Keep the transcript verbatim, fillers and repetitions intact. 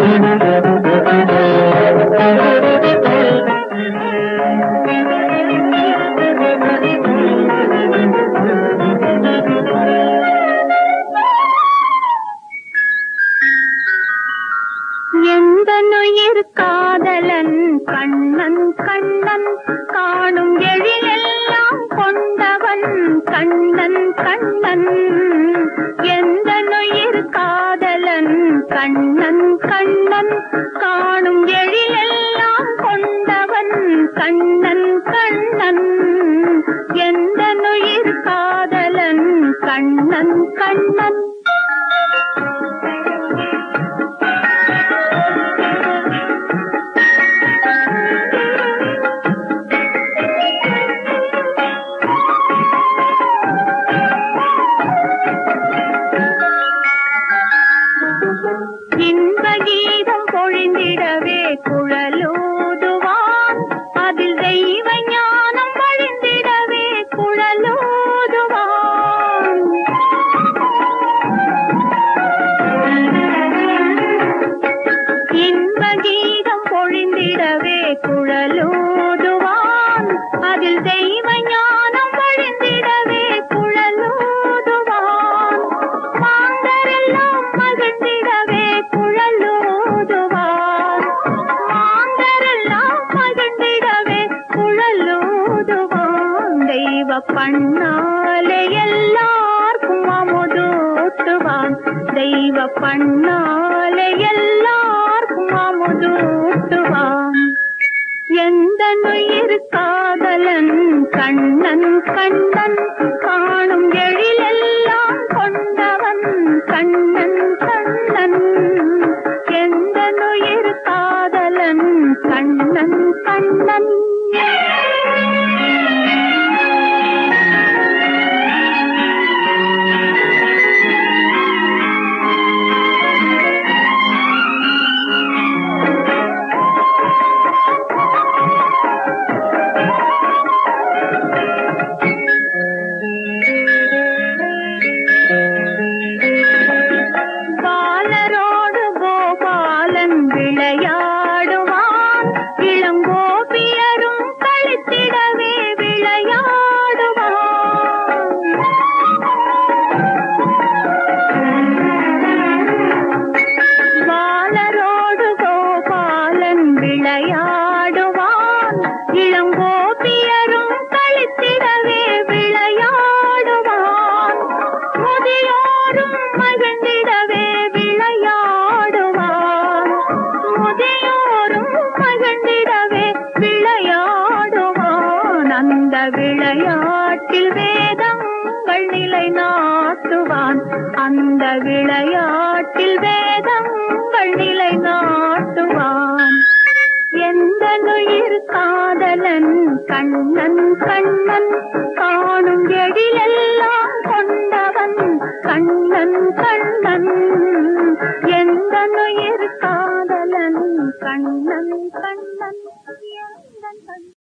காதலன் கண்ணன் கண்ணன் காணும் எழிலெல்லாம் கொண்டவன் கண்ணன் கண்ணன் எந்த நுயிர் காதலன் கண்ணன் கண்ணன் காணும் எழிலெல்லாம் கொண்டவன் கண்ணன் கண்ணன் எந்த நுயிர் காதலன் கண்ணன் கண்ணன் இன்ப கீதம் பொழிந்திடவே குழலூதுவான் அதில் தெய்வ ஞானம் வழிந்திடவே குழலூதுவான் இன்ப கீதம் பொழிந்திடவே குழலூதுவான் அதில் தெய்வ ஞானம் வழிந்திடவே குழலூதுவான் மாந்தரெல்லாம் மகிழ்ந்திடவே தெய்வ பண்ணாலே எல்லாருக்கும் அமுதூட்டுவான் தெய்வ பண்ணாலே எல்லாருக்கும் அமுதூட்டுவான் எந்த நுயிர் காதலன் கண்ணன் கண்ணன் காணும் எழிலெல்லாம் கொண்டவன் கண்ணன் கண்ணன் எந்த நுயிர் காதலன் கண்ணன் கண்ணன் பாலரோடு கோபாலன் விளையாடுவான் இளங்கோபியரும் கழித்திடவே விளையாடுவான் பாலரோடு கோபாலன் விளையாடுவான் இளங்கோபியரும் கழித்திடவே விளையாடுவான் முதியோரும் மகிழ்ந்திடவே விளையாடுவான் முதியோரும் மகிழ்ந்திடவே விளையாடுவான் அந்த விளையாட்டில் வேதங்கள் நிலை நாட்டுவான் அந்த விளையாட்டில் வேதங்கள் நிலை நாட்டுவான் எந்த நுயிர் காதலன் கண்ணன் கண்ணன் காணும் எழிலெல்லாம் கொண்டவன் கண்ணன் கண்ணன் எந்த நுயிர் காதலன் கண்ணன் கண்ணன் எந்த